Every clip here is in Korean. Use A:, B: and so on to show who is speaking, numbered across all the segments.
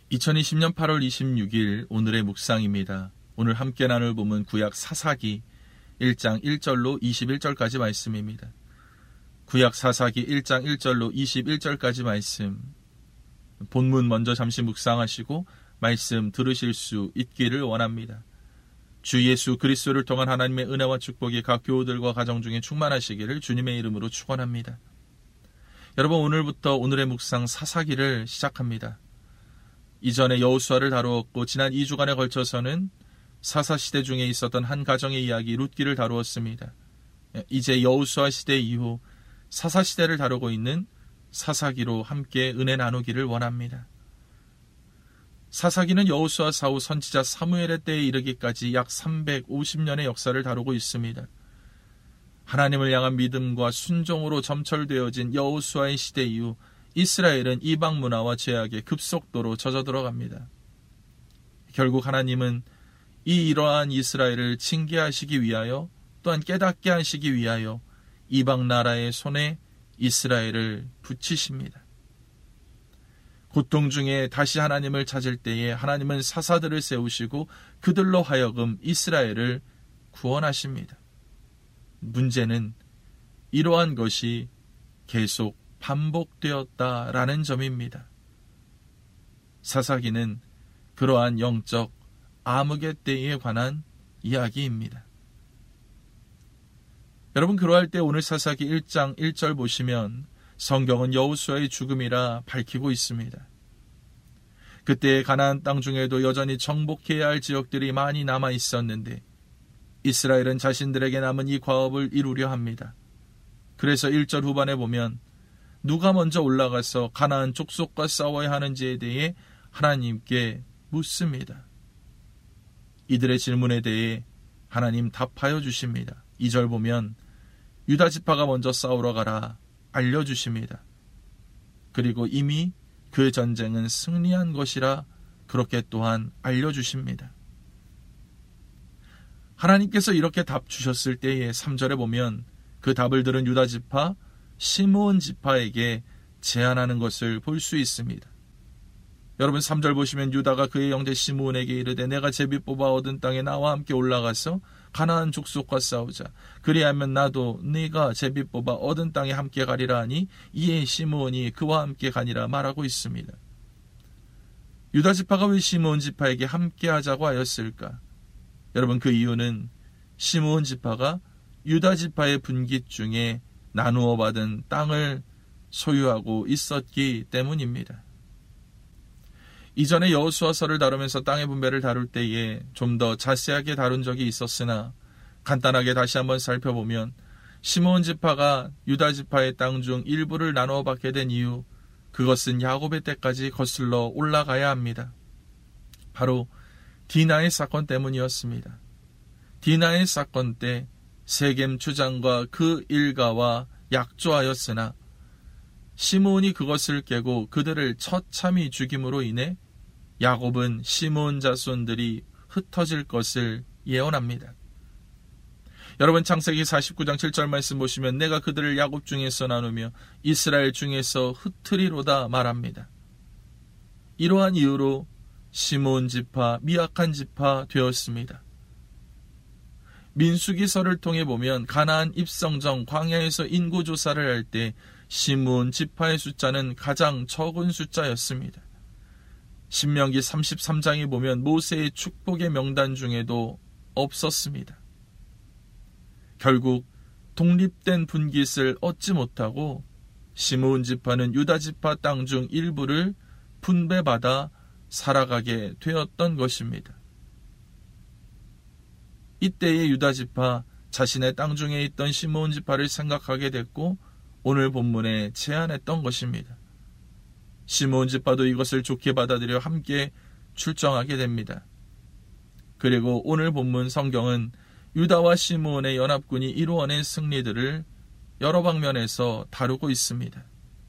A: 2020년 8월 26일 오늘의 묵상입니다. 오늘 함께 나눌 본문 구약 사사기 1장 1절로 21절까지 말씀입니다. 구약 사사기 1장 1절로 21절까지 말씀, 본문 먼저 잠시 묵상하시고 말씀 들으실 수 있기를 원합니다. 주 예수 그리스도를 통한 하나님의 은혜와 축복이 각 교우들과 가정 중에 충만하시기를 주님의 이름으로 축원합니다. 여러분, 오늘부터 오늘의 묵상 사사기를 시작합니다. 이전에 여호수아를 다루었고 지난 2주간에 걸쳐서는 사사시대 중에 있었던 한 가정의 이야기 룻기를 다루었습니다. 이제 여호수아 시대 이후 사사시대를 다루고 있는 사사기로 함께 은혜 나누기를 원합니다. 사사기는 여호수아 사후 선지자 사무엘의 때에 이르기까지 약 350년의 역사를 다루고 있습니다. 하나님을 향한 믿음과 순종으로 점철되어진 여호수아의 시대 이후 이스라엘은 이방 문화와 죄악에 급속도로 젖어들어갑니다. 결국 하나님은 이러한 이스라엘을 징계하시기 위하여 또한 깨닫게 하시기 위하여 이방 나라의 손에 이스라엘을 붙이십니다. 고통 중에 다시 하나님을 찾을 때에 하나님은 사사들을 세우시고 그들로 하여금 이스라엘을 구원하십니다. 문제는 이러한 것이 계속 반복되었다라는 점입니다. 사사기는 그러한 영적 암흑의 때에 관한 이야기입니다. 여러분, 그러할 때 오늘 사사기 1장 1절 보시면 성경은 여호수아의 죽음이라 밝히고 있습니다. 그때 가나안 땅 중에도 여전히 정복해야 할 지역들이 많이 남아 있었는데 이스라엘은 자신들에게 남은 이 과업을 이루려 합니다. 그래서 1절 후반에 보면 누가 먼저 올라가서 가나안 족속과 싸워야 하는지에 대해 하나님께 묻습니다. 이들의 질문에 대해 하나님 답하여 주십니다. 2절 보면 유다 지파가 먼저 싸우러 가라 알려주십니다. 그리고 이미 그 전쟁은 승리한 것이라 그렇게 또한 알려주십니다. 하나님께서 이렇게 답 주셨을 때에 3절에 보면 그 답을 들은 유다 지파 시므온 지파에게 제안하는 것을 볼 수 있습니다. 여러분, 3절 보시면 유다가 그의 형제 시므온에게 이르되 내가 제비 뽑아 얻은 땅에 나와 함께 올라가서 가나안 족속과 싸우자. 그리하면 나도 네가 제비 뽑아 얻은 땅에 함께 가리라 하니 이에 시므온이 그와 함께 가니라 말하고 있습니다. 유다 지파가 왜 시므온 지파에게 함께 하자고 하였을까? 여러분, 그 이유는 시므온 지파가 유다 지파의 분깃 중에 나누어 받은 땅을 소유하고 있었기 때문입니다. 이전에 여호수아서를 다루면서 땅의 분배를 다룰 때에 좀 더 자세하게 다룬 적이 있었으나 간단하게 다시 한번 살펴보면 시므온 지파가 유다 지파의 땅 중 일부를 나누어 받게 된 이유, 그것은 야곱의 때까지 거슬러 올라가야 합니다. 바로 디나의 사건 때문이었습니다. 디나의 사건 때 세겜 주장과 그 일가와 약조하였으나 시므온이 그것을 깨고 그들을 처참히 죽임으로 인해 야곱은 시므온 자손들이 흩어질 것을 예언합니다. 여러분, 창세기 49장 7절 말씀 보시면 내가 그들을 야곱 중에서 나누며 이스라엘 중에서 흩으리로다 말합니다. 이러한 이유로 시므온 지파, 미약한 지파 되었습니다. 민수기서를 통해 보면 가나안 입성 전 광야에서 인구조사를 할 때 시므온 지파의 숫자는 가장 적은 숫자였습니다. 신명기 33장에 보면 모세의 축복의 명단 중에도 없었습니다. 결국 독립된 분깃을 얻지 못하고 시므온 지파는 유다 지파 땅 중 일부를 분배받아 살아가게 되었던 것입니다. 이때의 유다 지파 자신의 땅 중에 있던 시므온 지파를 생각하게 됐고 오늘 본문에 제안했던 것입니다. 시므온 지파도 이것을 좋게 받아들여 함께 출정하게 됩니다. 그리고 오늘 본문 성경은 유다와 시므온의 연합군이 이루어낸 승리들을 여러 방면에서 다루고 있습니다.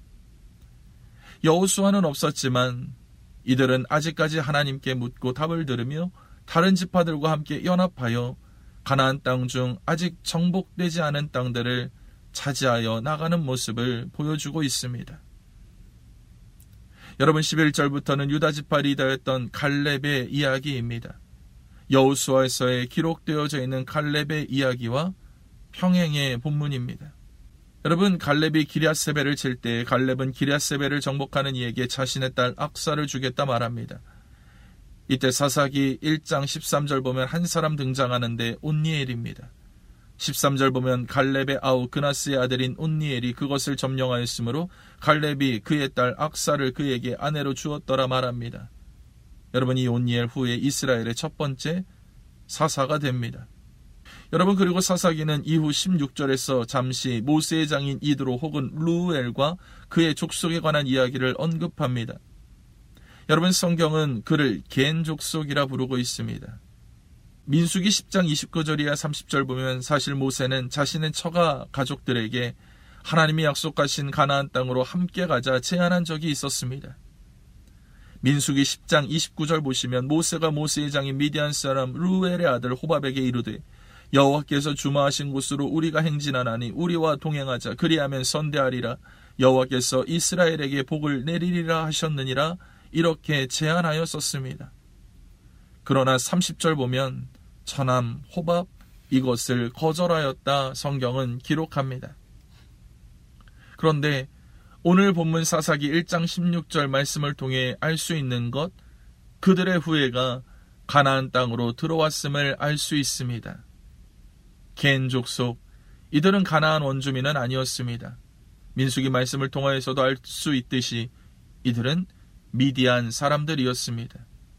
A: 여호수아는 없었지만 이들은 아직까지 하나님께 묻고 답을 들으며 다른 지파들과 함께 연합하여 가나안 땅 중 아직 정복되지 않은 땅들을 차지하여 나가는 모습을 보여주고 있습니다. 여러분 11절부터는 유다지파 리더였던 갈렙의 이야기입니다. 여호수아서에 기록되어져 있는 갈렙의 이야기와 평행의 본문입니다. 여러분 갈렙이 기럇세벨을 칠 때 갈렙은 기럇세벨을 정복하는 이에게 자신의 딸 악사를 주겠다 말합니다. 이때 사사기 1장 13절 보면 한 사람 등장하는데 온니엘입니다. 13절 보면 갈렙의 아우 그나스의 아들인 온니엘이 그것을 점령하였으므로 갈렙이 그의 딸 악사를 그에게 아내로 주었더라 말합니다. 여러분 이 온니엘 후에 이스라엘의 첫 번째 사사가 됩니다. 여러분 그리고 사사기는 이후 16절에서 잠시 모세의 장인 이드로 혹은 루엘과 그의 족속에 관한 이야기를 언급합니다. 여러분 성경은 그를 겐 족속이라 부르고 있습니다. 민수기 10장 29절 이하 30절 보면 사실 모세는 자신의 처가 가족들에게 하나님이 약속하신 가나안 땅으로 함께 가자 제안한 적이 있었습니다. 민수기 10장 29절 보시면 모세가 모세의 장인 미디안 사람 루엘의 아들 호밥에게 이르되 여호와께서 주마하신 곳으로 우리가 행진하나니 우리와 동행하자 그리하면 선대하리라 여호와께서 이스라엘에게 복을 내리리라 하셨느니라 이렇게 제안하였었습니다. 그러나 30절 보면 처남 호밥 이것을 거절하였다 성경은 기록합니다. 그런데 오늘 본문 사사기 1장 16절 말씀을 통해 알 수 있는 것 그들의 후예가 가나안 땅으로 들어왔음을 알 수 있습니다. 겐 족속 이들은 가나안 원주민은 아니었습니다. 민수기 말씀을 통하여서도 알 수 있듯이 이들은 미디안 사람들이었습니다.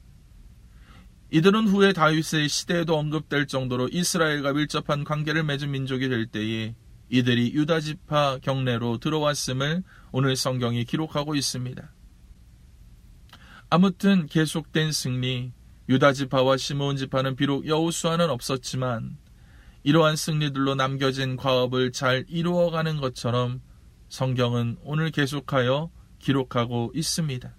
A: 이들은 후에 다윗의 시대에도 언급될 정도로 이스라엘과 밀접한 관계를 맺은 민족이 될 때에 이들이 유다지파 경내로 들어왔음을 오늘 성경이 기록하고 있습니다. 아무튼 계속된 승리, 유다지파와 시므온지파는 비록 여호수아는 없었지만 이러한 승리들로 남겨진 과업을 잘 이루어가는 것처럼 성경은 오늘 계속하여 기록하고 있습니다.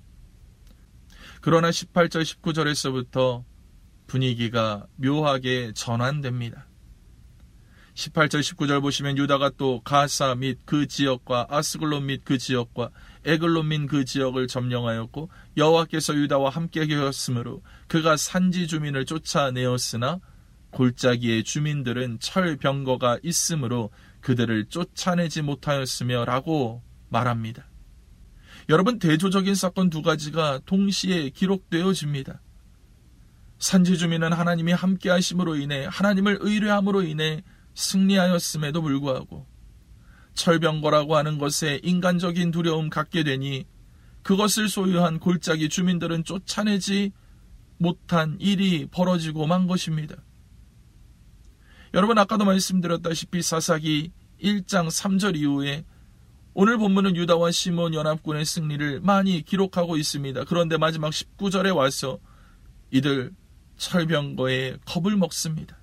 A: 그러나 18절 19절에서부터 분위기가 묘하게 전환됩니다. 18절 19절 보시면 유다가 또 가사 및 그 지역과 아스글론 및 그 지역과 에글론 및 그 지역을 점령하였고 여호와께서 유다와 함께 계셨으므로 그가 산지 주민을 쫓아내었으나 골짜기의 주민들은 철병거가 있으므로 그들을 쫓아내지 못하였으며 라고 말합니다. 여러분 대조적인 사건 두 가지가 동시에 기록되어집니다. 산지 주민은 하나님이 함께 하심으로 인해 하나님을 의뢰함으로 인해 승리하였음에도 불구하고 철병거라고 하는 것에 인간적인 두려움 갖게 되니 그것을 소유한 골짜기 주민들은 쫓아내지 못한 일이 벌어지고 만 것입니다. 여러분 아까도 말씀드렸다시피 사사기 1장 3절 이후에 오늘 본문은 유다와 시므온 연합군의 승리를 많이 기록하고 있습니다. 그런데 마지막 19절에 와서 이들 철병거에 겁을 먹습니다.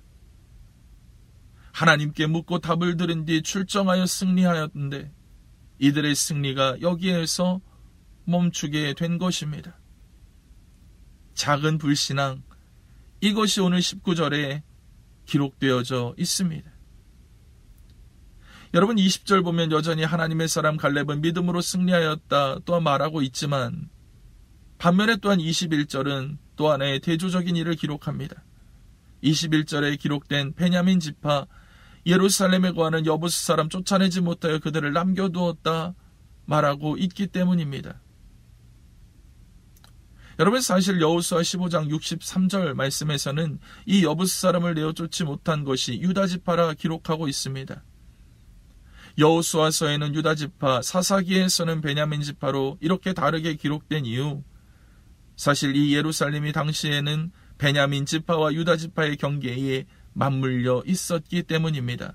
A: 하나님께 묻고 답을 들은 뒤 출정하여 승리하였는데 이들의 승리가 여기에서 멈추게 된 것입니다. 작은 불신앙, 이것이 오늘 19절에 기록되어져 있습니다. 여러분 20절 보면 여전히 하나님의 사람 갈렙은 믿음으로 승리하였다 또 말하고 있지만 반면에 또한 21절은 또 하나의 대조적인 일을 기록합니다. 21절에 기록된 베냐민 지파 예루살렘에 거하는 여부스 사람 쫓아내지 못하여 그들을 남겨두었다 말하고 있기 때문입니다. 여러분 사실 여호수아 15장 63절 말씀에서는 이 여부스 사람을 내어 쫓지 못한 것이 유다지파라 기록하고 있습니다. 여호수아서에는 유다지파, 사사기에서는 베냐민 지파로 이렇게 다르게 기록된 이유, 사실 이 예루살렘이 당시에는 베냐민 지파와 유다 지파의 경계에 맞물려 있었기 때문입니다.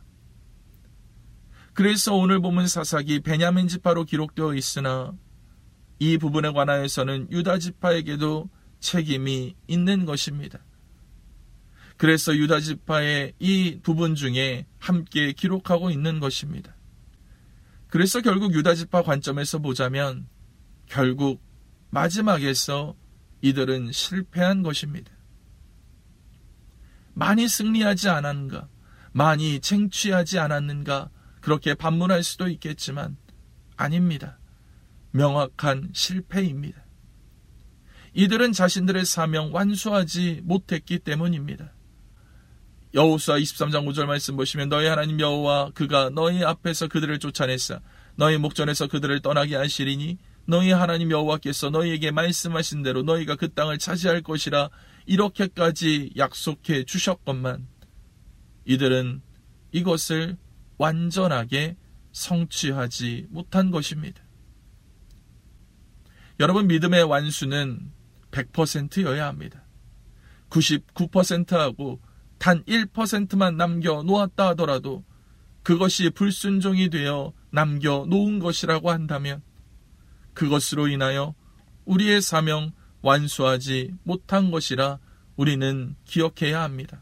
A: 그래서 오늘 본문 사사기 베냐민 지파로 기록되어 있으나 이 부분에 관하여서는 유다 지파에게도 책임이 있는 것입니다. 그래서 유다 지파의 이 부분 중에 함께 기록하고 있는 것입니다. 그래서 결국 유다 지파 관점에서 보자면 결국 마지막에서 이들은 실패한 것입니다. 많이 승리하지 않았는가, 많이 쟁취하지 않았는가, 그렇게 반문할 수도 있겠지만 아닙니다. 명확한 실패입니다. 이들은 자신들의 사명 완수하지 못했기 때문입니다. 여호수아 23장 5절 말씀 보시면 너희 하나님 여호와 그가 너희 앞에서 그들을 쫓아내사 너희 목전에서 그들을 떠나게 하시리니 너희 하나님 여호와께서 너희에게 말씀하신 대로 너희가 그 땅을 차지할 것이라 이렇게까지 약속해 주셨건만 이들은 이것을 완전하게 성취하지 못한 것입니다. 여러분, 믿음의 완수는 100%여야 합니다. 99%하고 단 1%만 남겨놓았다 하더라도 그것이 불순종이 되어 남겨놓은 것이라고 한다면 그것으로 인하여 우리의 사명 완수하지 못한 것이라 우리는 기억해야 합니다.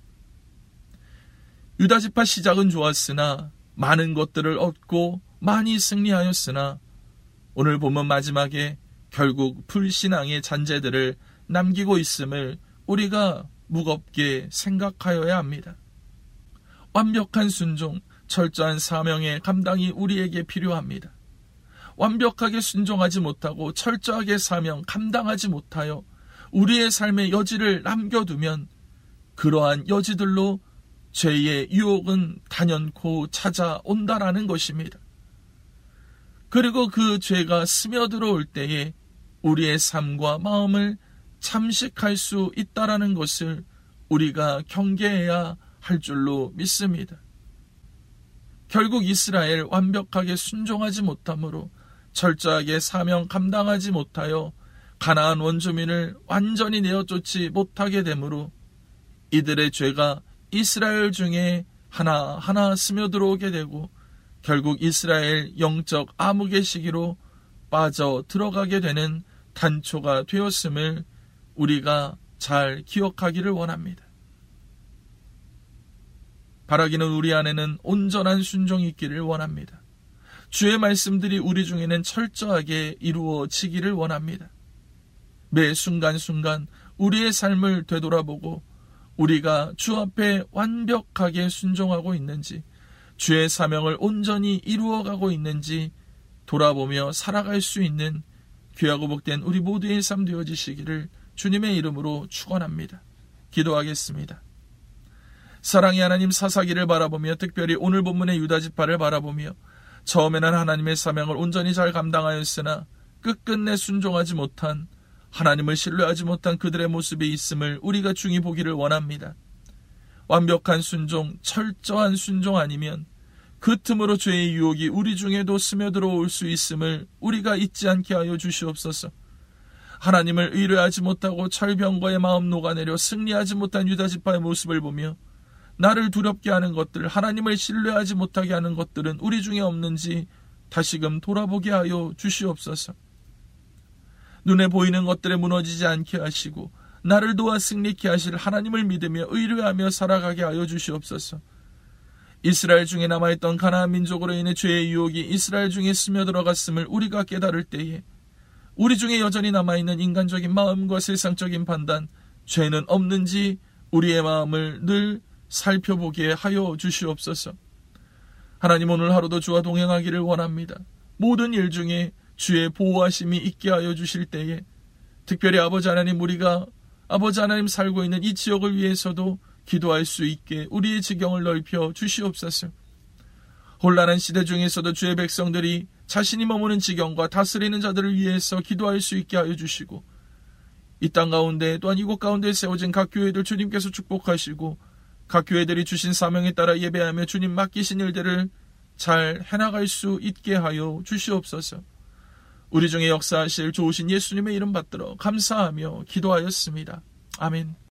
A: 유다지파 시작은 좋았으나 많은 것들을 얻고 많이 승리하였으나 오늘 본문 마지막에 결국 불신앙의 잔재들을 남기고 있음을 우리가 무겁게 생각하여야 합니다. 완벽한 순종, 철저한 사명의 감당이 우리에게 필요합니다. 완벽하게 순종하지 못하고 철저하게 사명 감당하지 못하여 우리의 삶의 여지를 남겨두면 그러한 여지들로 죄의 유혹은 단연코 찾아온다라는 것입니다. 그리고 그 죄가 스며들어올 때에 우리의 삶과 마음을 잠식할 수 있다라는 것을 우리가 경계해야 할 줄로 믿습니다. 결국 이스라엘 완벽하게 순종하지 못함으로 철저하게 사명 감당하지 못하여 가나안 원주민을 완전히 내어쫓지 못하게 되므로 이들의 죄가 이스라엘 중에 하나하나 스며들어오게 되고 결국 이스라엘 영적 암흑의 시기로 빠져 들어가게 되는 단초가 되었음을 우리가 잘 기억하기를 원합니다. 바라기는 우리 안에는 온전한 순종이 있기를 원합니다. 주의 말씀들이 우리 중에는 철저하게 이루어지기를 원합니다. 매 순간순간 우리의 삶을 되돌아보고 우리가 주 앞에 완벽하게 순종하고 있는지 주의 사명을 온전히 이루어가고 있는지 돌아보며 살아갈 수 있는 귀하고 복된 우리 모두의 삶 되어지시기를 주님의 이름으로 축원합니다. 기도하겠습니다. 사랑의 하나님, 사사기를 바라보며 특별히 오늘 본문의 유다지파를 바라보며 처음에는 하나님의 사명을 온전히 잘 감당하였으나 끝끝내 순종하지 못한, 하나님을 신뢰하지 못한 그들의 모습이 있음을 우리가 중히 보기를 원합니다. 완벽한 순종, 철저한 순종 아니면 그 틈으로 죄의 유혹이 우리 중에도 스며들어올 수 있음을 우리가 잊지 않게 하여 주시옵소서. 하나님을 의뢰하지 못하고 철병거의 마음 녹아내려 승리하지 못한 유다지파의 모습을 보며 나를 두렵게 하는 것들, 하나님을 신뢰하지 못하게 하는 것들은 우리 중에 없는지 다시금 돌아보게 하여 주시옵소서. 눈에 보이는 것들에 무너지지 않게 하시고 나를 도와 승리케 하실 하나님을 믿으며 의뢰하며 살아가게 하여 주시옵소서. 이스라엘 중에 남아있던 가나안 민족으로 인해 죄의 유혹이 이스라엘 중에 스며들어갔음을 우리가 깨달을 때에 우리 중에 여전히 남아있는 인간적인 마음과 세상적인 판단, 죄는 없는지 우리의 마음을 늘 살펴보게 하여 주시옵소서. 하나님, 오늘 하루도 주와 동행하기를 원합니다. 모든 일 중에 주의 보호하심이 있게 하여 주실 때에 특별히 아버지 하나님, 우리가 아버지 하나님 살고 있는 이 지역을 위해서도 기도할 수 있게 우리의 지경을 넓혀 주시옵소서. 혼란한 시대 중에서도 주의 백성들이 자신이 머무는 지경과 다스리는 자들을 위해서 기도할 수 있게 하여 주시고 이 땅 가운데 또한 이곳 가운데 세워진 각 교회들 주님께서 축복하시고 각 교회들이 주신 사명에 따라 예배하며 주님 맡기신 일들을 잘 해나갈 수 있게 하여 주시옵소서. 우리 중에 역사하실 좋으신 예수님의 이름 받들어 감사하며 기도하였습니다. 아멘.